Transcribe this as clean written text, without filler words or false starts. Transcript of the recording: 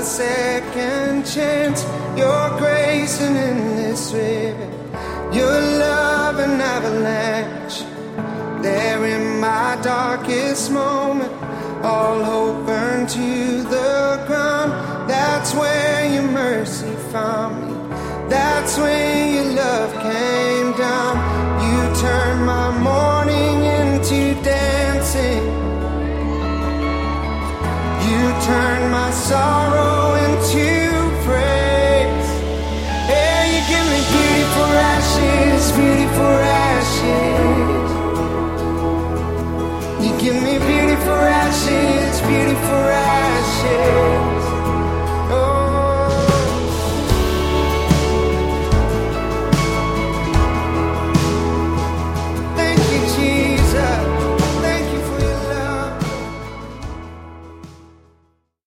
second chance, your grace an endless river, your love an avalanche. There in my darkest moment, all hope burned to the ground. That's where your mercy found me. That's when your love came down. You turned my mourning into dancing. You turned my sorrow into praise. Yeah, you give me beauty for ashes, beauty for ashes. You give me beauty for ashes, beauty for ashes.